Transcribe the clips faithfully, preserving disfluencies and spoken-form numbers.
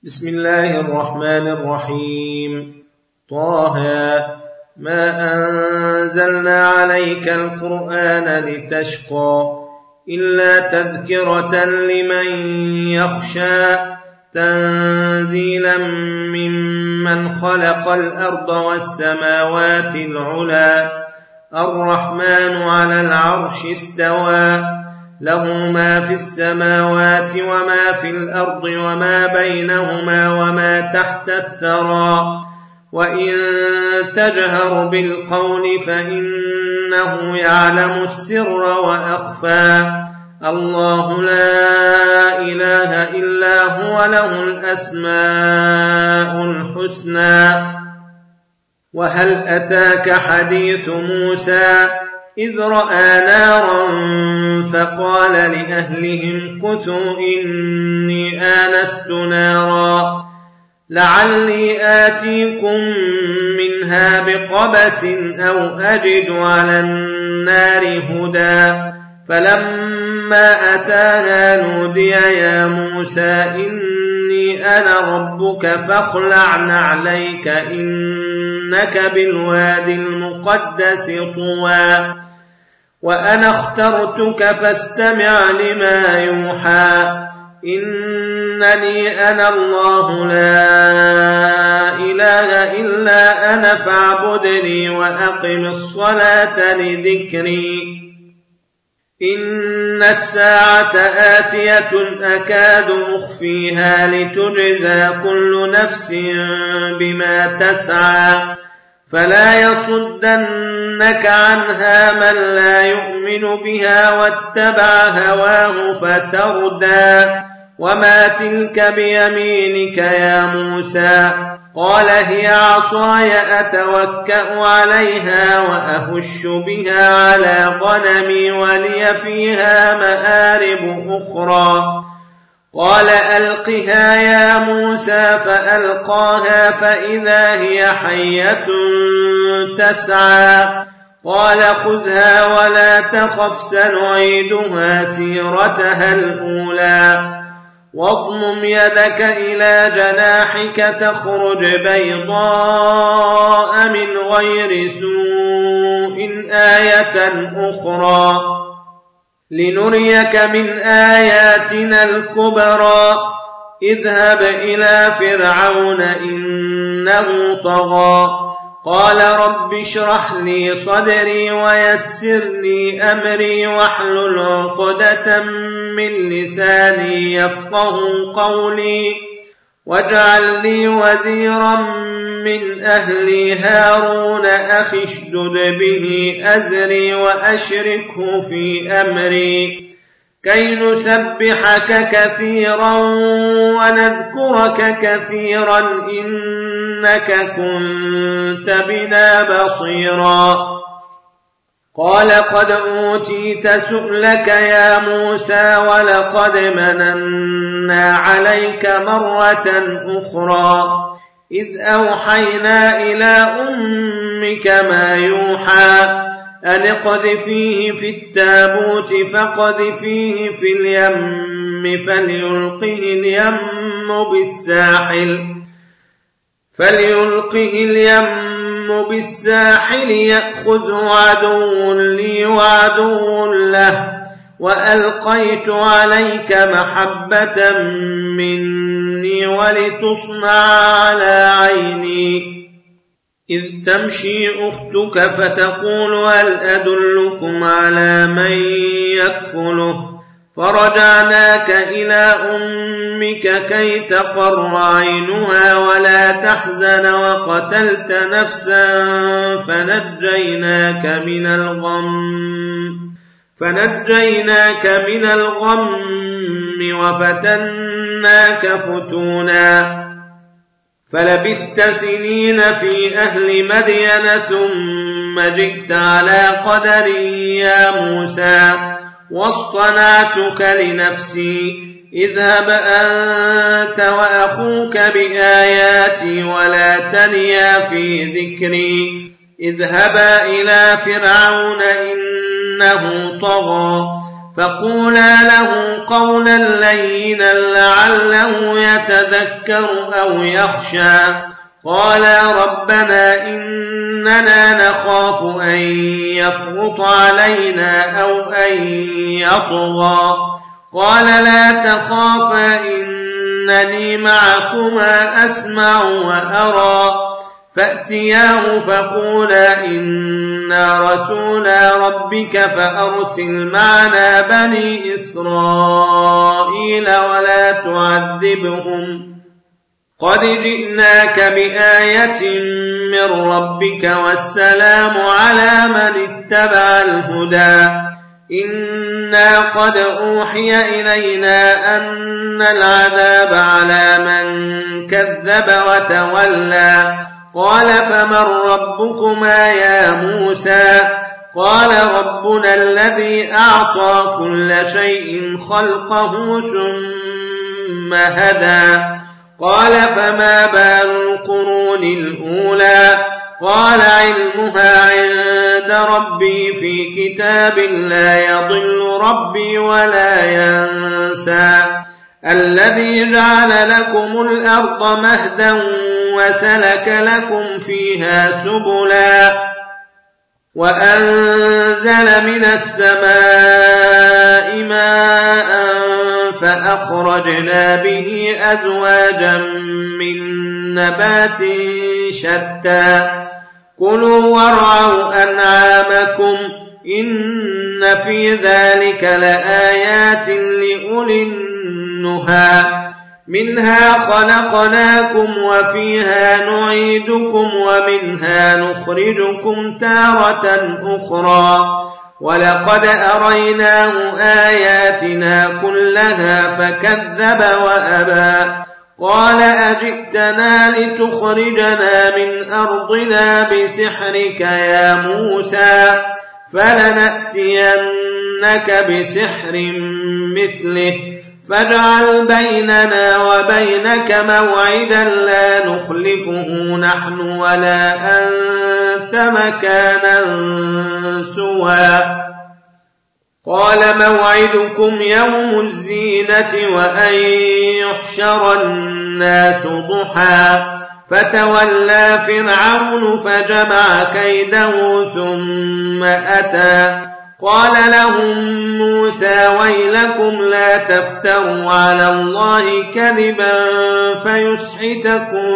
بسم الله الرحمن الرحيم. طه ما أنزلنا عليك القرآن لتشقى إلا تذكرة لمن يخشى تنزيلا ممن خلق الأرض والسماوات العلى الرحمن على العرش استوى له ما في السماوات وما في الأرض وما بينهما وما تحت الثرى وإن تجهر بالقول فإنه يعلم السر وأخفى الله لا إله إلا هو له الأسماء الحسنى. وهل أتاك حديث موسى إذ رأى نارا فقال لأهلهم كثوا إني آنست نارا لعلي آتيكم منها بقبس أو أجد على النار هدى فلما أتاها نودي يا موسى إني أنا ربك فاخلع نعليك إنك بالوادي المقدس طوى وأنا اخترتك فاستمع لما يوحى إنني أنا الله لا إله إلا أنا فاعبدني وأقم الصلاة لذكري إن الساعة آتية أكاد أخفيها لتجزى كل نفس بما تسعى فلا يصدنك عنها من لا يؤمن بها واتبع هواه فتردى وما تلك بيمينك يا موسى قال هي عصاي أتوكأ عليها وأهش بها على غنمي ولي فيها مآرب أخرى قال ألقها يا موسى فألقاها فإذا هي حية تسعى قال خذها ولا تخف سنعيدها سيرتها الأولى واضمم يدك إلى جناحك تخرج بيضاء من غير سوء آية أخرى لنريك من آياتنا الكبرى اذهب إلى فرعون إنه طغى قال رب اشرح لي صدري ويسر لي أمري واحلل عقدة من لساني يفقه قولي واجعل لي وزيرا من أهلي هارون أخي اشدد به أزري وأشركه في أمري كي نسبحك كثيرا ونذكرك كثيرا إنك كنت بنا بصيرا قال قد أوتيت سؤلك يا موسى ولقد مننا عليك مرة أخرى إذ أوحينا إلى أمك ما يوحى أن اقذفيه في التابوت فاقذفيه في اليم فليلقه اليم بالساحل فليلقه اليم بالساحل يأخذه عدو لي وعدو له وألقيت عليك محبة مني ولتصنع على عيني إذ تمشي أختك فتقول هل أدلكم على من يكفله فرجعناك إلى أمك كي تقر عينها ولا تحزن وقتلت نفسا فنجيناك من الغم فنجيناك من الغم وفتناك فتونا فلبثت سنين في أهل مدين ثم جئت على قدر يا موسى واصطنعتك لنفسي اذهب أنت وأخوك بآياتي ولا تنيا في ذكري اذهبا إلى فرعون إنه طغى فقولا له قولا لينا لعله يتذكر أو يخشى. قالا ربنا إننا نخاف أن يفرط علينا أو أن يطغى. قال لا تخافا إنني معكما أسمع وأرى. فأتياه فقولا إنا رسولا ربك فأرسل معنا بني إسرائيل ولا تعذبهم قد جئناك بآية من ربك والسلام على من اتبع الهدى. إنا قد أوحي إلينا أن العذاب على من كذب وتولى. قال فمن ربكما يا موسى؟ قال ربنا الذي أعطى كل شيء خلقه ثم هدى. قال فما بال القرون الأولى؟ قال علمها عند ربي في كتاب لا يضل ربي ولا ينسى. الذي جعل لكم الأرض مهدا وسلك لكم فيها سبلا وأنزل من السماء ماء فأخرجنا به أزواجا من نبات شتى. كلوا وارعوا أنعامكم إن في ذلك لآيات لأولي النهى. منها خلقناكم وفيها نعيدكم ومنها نخرجكم تارة أخرى. ولقد أريناه آياتنا كلها فكذب وأبى. قال أجئتنا لتخرجنا من أرضنا بسحرك يا موسى؟ فلنأتينك بسحر مثله فاجعل بيننا وبينك موعدا لا نخلفه نحن ولا أنت مكانا سوى. قال موعدكم يوم الزينة وأن يحشر الناس ضحى. فتولى فرعون فجمع كيده ثم أتى. قال لهم موسى ويلكم لا تفتروا على الله كذبا فيسحتكم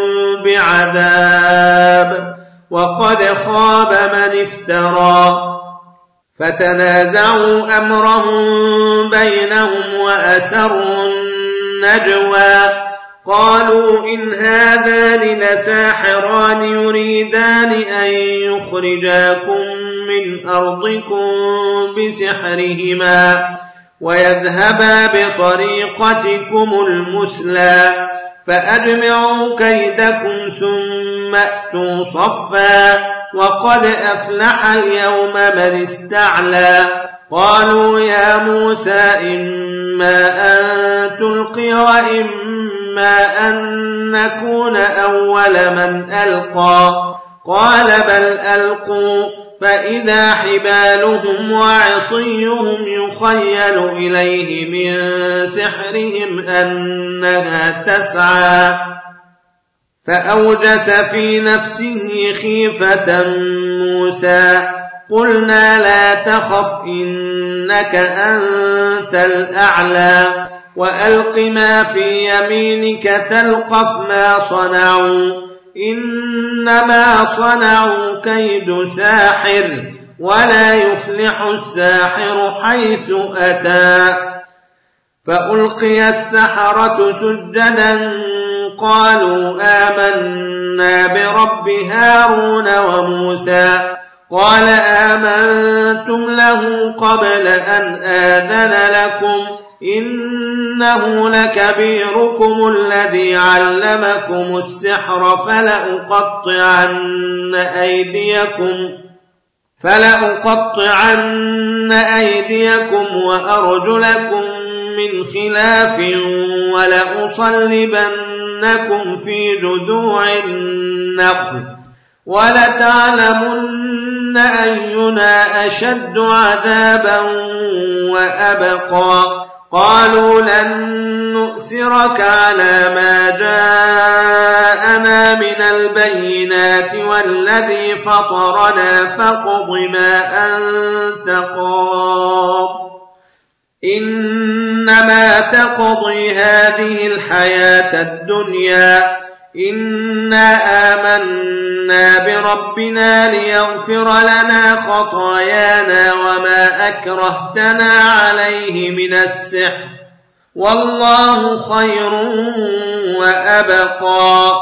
بعذاب وقد خاب من افترى. فتنازعوا أمرهم بينهم وأسروا النجوى. قالوا إن هذان لساحران يريدان أن يخرجاكم من أرضكم بسحرهما ويذهبا بطريقتكم المثلى. فأجمعوا كيدكم ثم أتوا صفا وقد أفلح اليوم من استعلى. قالوا يا موسى إما أن تلقي وإما أن نكون أول من ألقى. قال بل ألقوا فإذا حبالهم وعصيهم يخيل إليه من سحرهم أنها تسعى. فأوجس في نفسه خيفة موسى. قلنا لا تخف إنك أنت الأعلى وألق ما في يمينك تلقف ما صنعوا إنما صنعوا كيد ساحر ولا يفلح الساحر حيث أتى. فألقي السحرة سجدا قالوا آمنا برب هارون وموسى. قال آمنتم له قبل أن آذن لكم إنه لكبيركم الذي علمكم السحر فلأقطعن أيديكم فلأقطعن أيديكم وأرجلكم من خلاف ولأصلبنكم في جذوع النخل ولتعلمن أينا أشد عذابا وأبقى قالوا لن نؤثرك على ما جاءنا من البينات والذي فطرنا فاقض ما أنت قاض إنما تقضي هذه الحياة الدنيا إنا آمنا بربنا ليغفر لنا خطايانا وما أكرهتنا عليه من السحر والله خير وأبقى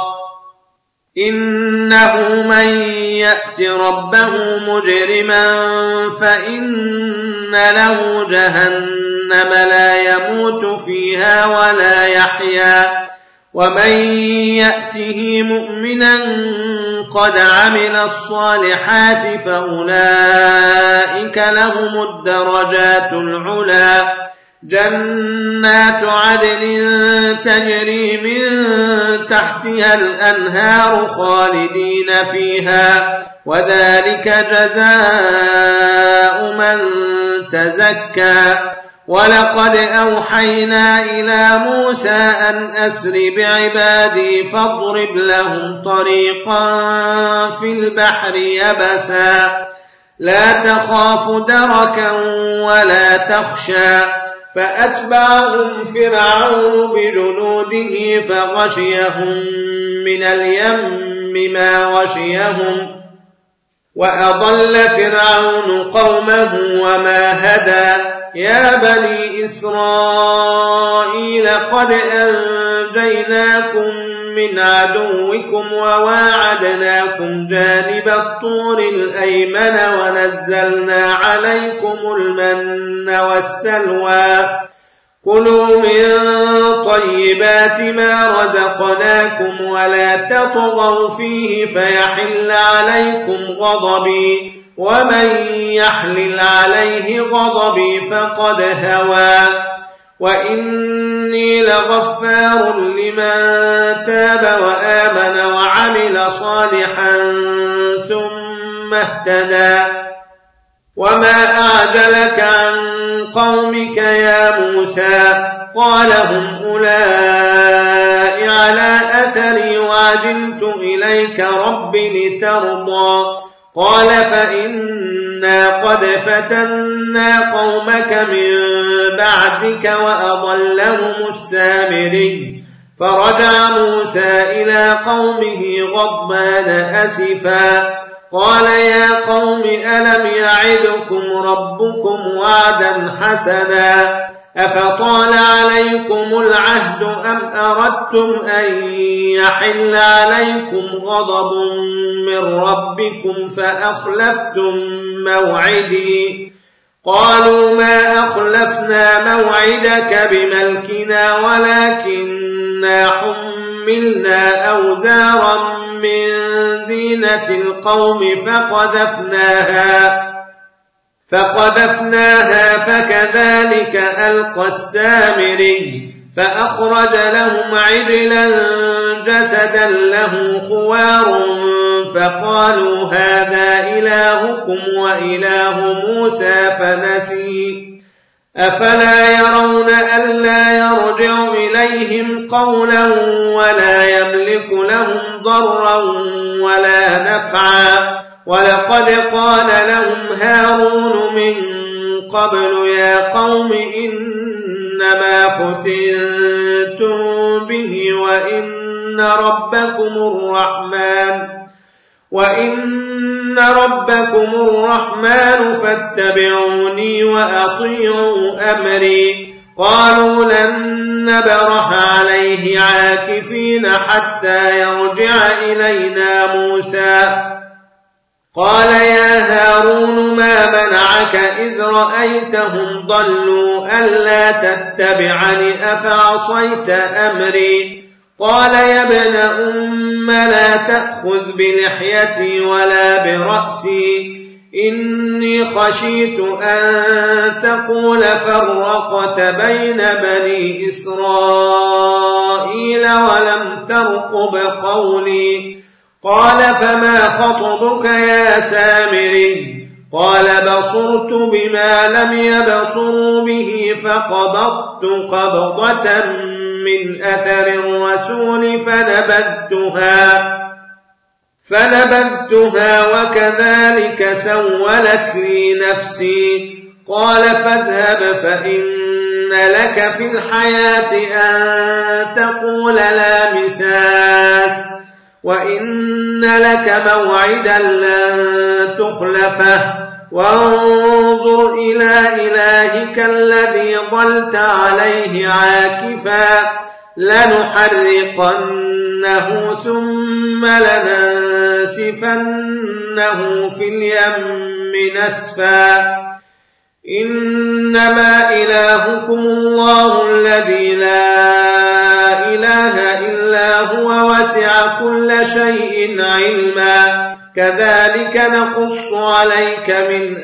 إنه من يأت ربه مجرما فإن له جهنم لا يموت فيها ولا يحيا ومن يأته مؤمنا قد عمل الصالحات فأولئك لهم الدرجات العلى جنات عدن تجري من تحتها الأنهار خالدين فيها وذلك جزاء من تزكى ولقد أوحينا إلى موسى أن أسر بعبادي فاضرب لهم طريقا في البحر يبسا لا تخاف دركا ولا تخشى فأتبعهم فرعون بجنوده فغشيهم من اليم ما غشيهم وأضل فرعون قومه وما هدى يا بني إسرائيل قد أنجيناكم من عدوكم وواعدناكم جانب الطور الأيمن ونزلنا عليكم المن والسلوى كلوا من طيبات ما رزقناكم ولا تطغوا فيه فيحل عليكم غضبي ومن يحلل عليه غضبي فقد هوى وإني لغفار لمن تاب وآمن وعمل صالحا ثم اهتدى وما أعجلك عن قومك يا موسى قال هم أولئك على أثري وعجلت إليك رب لترضى قال فإنا قد فتنا قومك من بعدك وأضلهم السامري فرجع موسى إلى قومه غضبان أسفا قال يا قوم ألم يعدكم ربكم وعدا حسنا أفطال عليكم العهد أم أردتم أن يحل عليكم غضب من ربكم فأخلفتم موعدي قالوا ما أخلفنا موعدك بملكنا ولكننا حملنا أوزارا من زينة القوم فقذفناها فقذفناها فكذلك ألقى السامري فأخرج لهم عجلا جسدا له خوار فقالوا هذا إلهكم وإله موسى فنسي أفلا يرون ألا يرجع إليهم قولا ولا يملك لهم ضرا ولا نفعا ولقد قال لهم هارون من قبل يا قوم إنما فتنتم به وإن ربكم الرحمن وإن ربكم الرحمن فاتبعوني وأطيعوا أمري قالوا لن نبرح عليه عاكفين حتى يرجع إلينا موسى قال يا هارون ما منعك إذ رأيتهم ضلوا ألا تتبعني أفعصيت أمري قال يا ابن أم لا تأخذ بلحيتي ولا برأسي إني خشيت أن تقول فرقت بين بني إسرائيل ولم ترقب قولي قال فما خطبك يا سامري قال بصرت بما لم يبصروا به فقبضت قبضة من أثر الرسول فنبذتها فنبذتها وكذلك سولت لي نفسي قال فاذهب فإن لك في الحياة أن تقول لا مساس وإن لك موعدا لن تخلفه وانظر إلى إلهك الذي ظلت عليه عاكفا لنحرقنه ثم لننسفنه في اليم نسفا إنما إلهكم الله الذي لا إله إلا هو وسع كل شيء علما كذلك نقص عليك من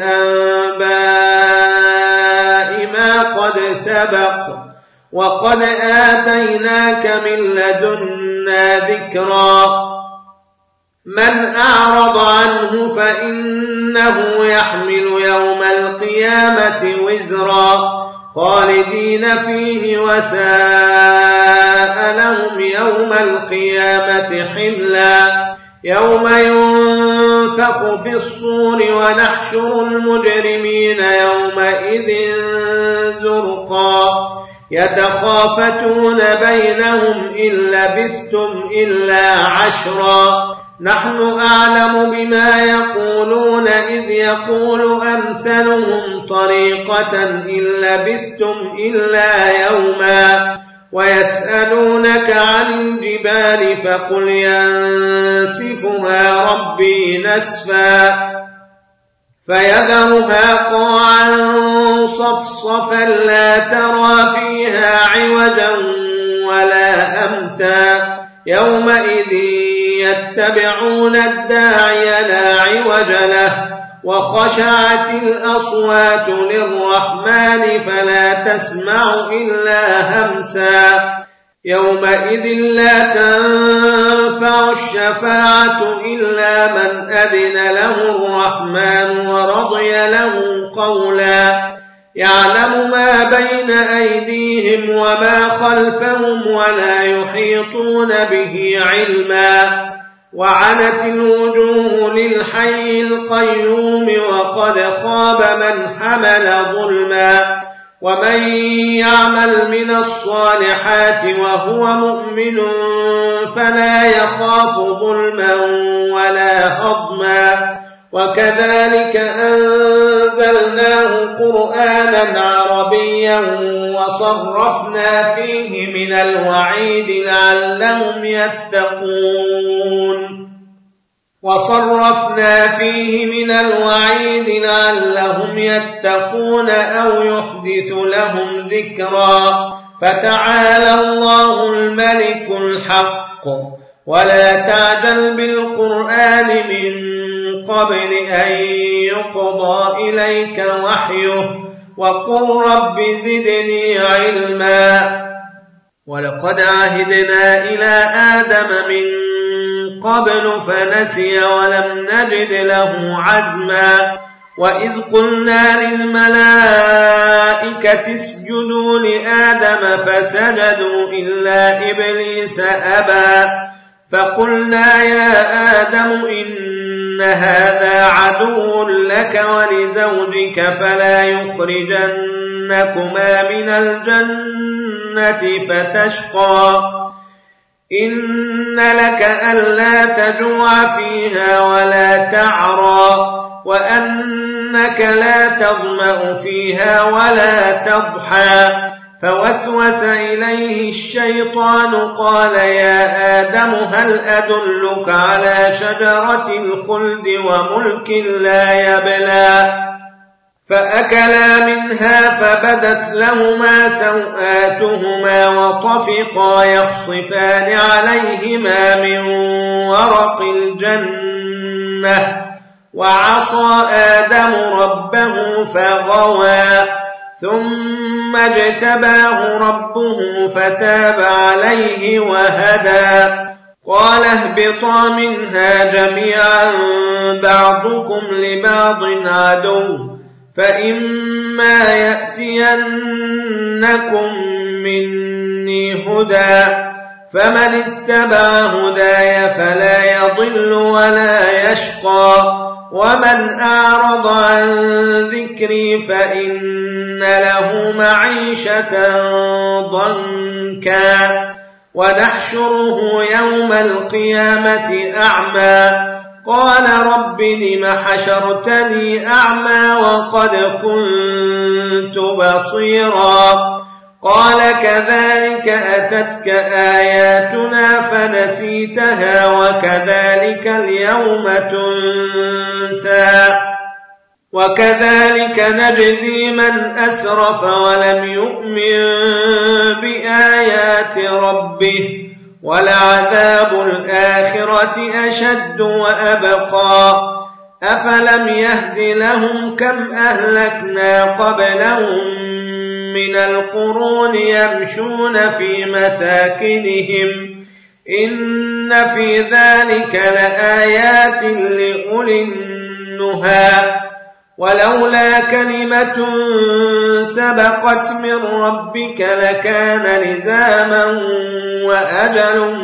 أنباء ما قد سبق وقد آتيناك من لدنا ذكرا من أعرض عنه فإنه يحمل يوم القيامة وزرا خالدين فيه وساء لهم يوم القيامة حملا يوم ينفخ في الصور ونحشر المجرمين يومئذ زرقا يتخافتون بينهم إن لبثتم إلا عشرا نحن أعلم بما يقولون إذ يقول أمثلهم طريقة إن لبثتم إلا يوما ويسألونك عن الجبال فقل ينسفها ربي نسفا فيذرها قاعا صفصفا لا ترى فيها عوجا ولا أمتا يومئذ يتبعون الداعي لا عوج له وخشعت الأصوات للرحمن فلا تسمع إلا همسا يومئذ لا تنفع الشفاعة إلا من أذن له الرحمن ورضي له قولا يعلم ما بين أيديهم وما خلفهم ولا يحيطون به علما وعنت الوجوه للحي القيوم وقد خاب من حمل ظلما ومن يعمل من الصالحات وهو مؤمن فلا يخاف ظلما ولا هضما وكذلك أنزلناه قرآنا عربيا وصرفنا فيه من الوعيد لعلهم يتقون وصرفنا فيه من الوعيد لعلهم يتقون أو يحدث لهم ذكرا فتعالى الله الملك الحق ولا تعجل بالقرآن من قبل أن يقضى إليك وحيه وقل رب زدني علما ولقد عهدنا إلى آدم من قبل فنسي ولم نجد له عزما وإذ قلنا للملائكة اسجدوا لآدم فسجدوا إلا إبليس أبى فقلنا يا آدم إن هذا عدو لك ولزوجك فلا يخرجنكما من الجنة فتشقى إن لك ألا تجوع فيها ولا تعرى وأنك لا تظمأ فيها ولا تضحى فوسوس إليه الشيطان قال يا آدم هل أدلك على شجرة الخلد وملك لا يبلى فأكلا منها فبدت لهما سوآتهما وطفقا يخصفان عليهما من ورق الجنة وعصى آدم ربه فغوى ثم اجتباه ربه فتاب عليه وهدى قال اهبطا منها جميعا بعضكم لبعض عدو فإما يأتينكم مني هدى فمن اتبع هداي فلا يضل ولا يشقى ومن أعرض عن ذكري فإن له معيشة ضنكا ونحشره يوم القيامة أعمى قال رب لم حشرتني أعمى وقد كنت بصيرا قال كذلك أتتك آياتنا فنسيتها وكذلك اليوم تنسى وكذلك نجزي من أسرف ولم يؤمن بآيات ربه ولعذاب الآخرة أشد وأبقى أفلم يهد لهم كم أهلكنا قبلهم من القرون يمشون في مساكنهم إن في ذلك لآيات لأولي النهى ولولا كلمة سبقت من ربك لكان لزاما وأجل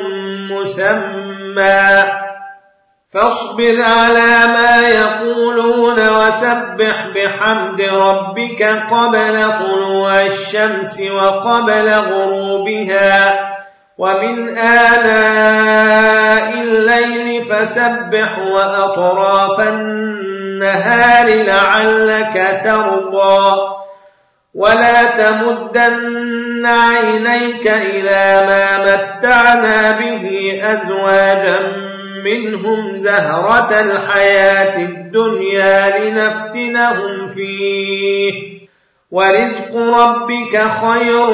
مسمى فاصبر على ما يقولون وسبح بحمد ربك قبل طلوع الشمس وقبل غروبها ومن آناء الليل فسبح وأطراف النهار لعلك ترضى ولا تمدن عينيك إلى ما متعنا به أزواجا منهم زهرة الحياة الدنيا لنفتنهم فيه ورزق ربك خير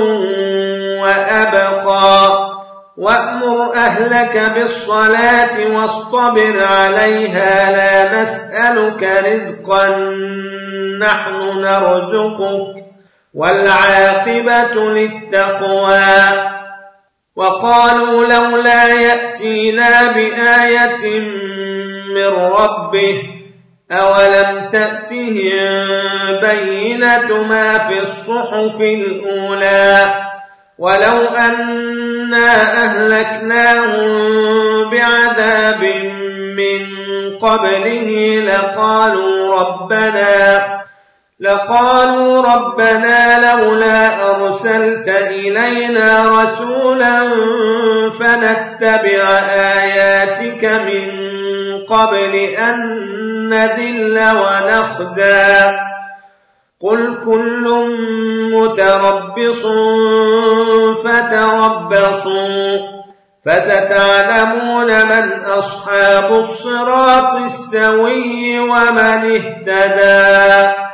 وأبقى وأمر أهلك بالصلاة واصطبر عليها لا نسألك رزقا نحن نرزقك والعاقبة للتقوى وقالوا لولا يأتينا بآية من ربه أولم تأتهم بينة ما في الصحف الأولى ولو أنا أهلكناهم بعذاب من قبله لقالوا ربنا لقالوا ربنا لولا أرسلت إلينا رسولا فنتبع آياتك من قبل أن نذل ونخزى قل كل متربص فتربصوا فستعلمون من أصحاب الصراط السوي ومن اهتدى